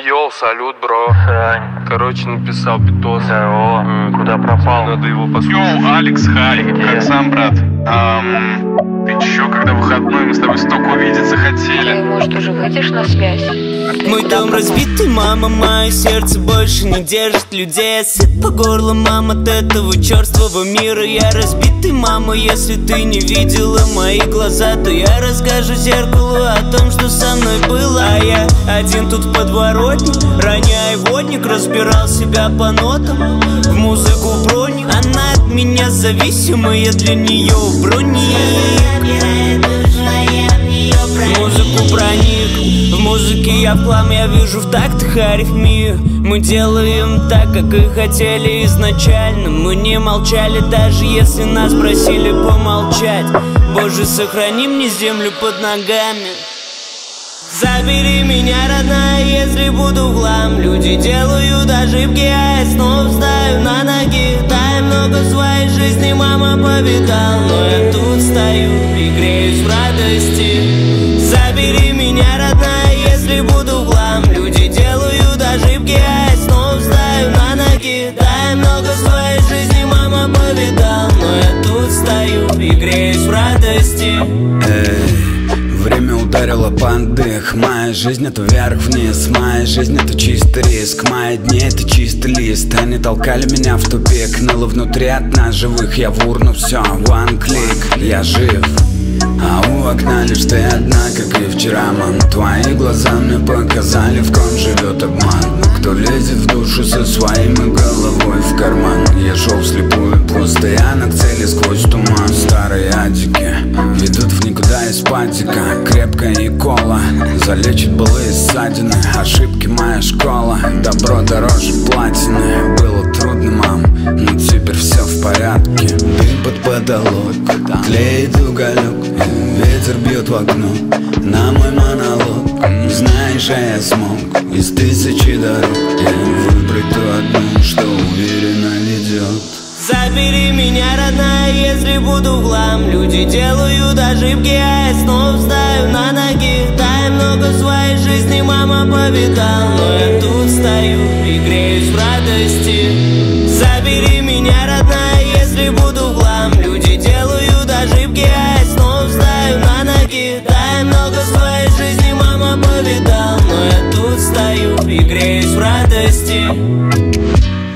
Йоу, салют, бро. Сань. Короче, написал битос. Здорово. Куда пропал? Надо его послушать. Йоу, Алекс, хай. Как сам, брат? Ты чё, когда выходной, мы с тобой столько увидеться хотели. Ты, может, уже выйдешь на связь? Мой дом разбитый, мама, мое сердце больше не держит людей. Я сыт по горло, мам, от этого черствого мира. Я разбитый, мама, если ты не видела мои глаза, то я расскажу зеркалу о том, что со мной было. А я один тут в подворотне, роняя водник, разбирал себя по нотам, в музыку проник. Она от меня зависима, я для нее в броне. В музыку проник, в музыке я в хлам, я вижу в тактах арифмию. Мы делаем так, как и хотели изначально. Мы не молчали, даже если нас просили помолчать. Боже, сохрани мне землю под ногами. Забери меня, родная, если буду в хлам. Люди делают ошибки, а я снова встаю на ноги. Да, я много в своей жизни, мама, повидал, но я тут стою и греюсь в радости. Забери меня, родная, если буду в хлам. Люди делают ошибки, а я снова встаю на ноги. Да, я много в своей жизни, мама, повидал, но я тут стою и греюсь в радости. Время ударило под дых. Моя жизнь это вверх-вниз. Моя жизнь это чистый риск. Мои дни это чистый лист. Они толкали меня в тупик. Ныло внутри от нас живых. Я в урну, все, one click. Я жив, а у окна лишь ты одна, как и вчера, мам. Твои глаза мне показали, в ком живет обман. Кто лезет в душу со своим и головой в карман. Я шел вслепую, постоянно к цели сквозь туман. Старые адики ведут в никуда из патика. Крепкая и кола залечит былые ссадины. Ошибки моя школа, добро дороже платины. Было трудно, мам, но теперь все в порядке. Дым под потолок, тлеет уголек, ветер бьет в окно на мой монолог. Знаешь, а я смог из тысячи дорог выбрать ту одну, что уверенно ведет. Забери меня, родная, если буду в хлам. Люди делают ошибки, а я снова встаю на ноги. Да, я много в своей жизни, мама, повидал, но я тут стою и греюсь в радости. Забери меня, родная, если буду в хлам. Люди делают ошибки, а я снова встаю на ноги. Да, я много в своей жизни, мама, повидал, но я тут стою и греюсь в радости.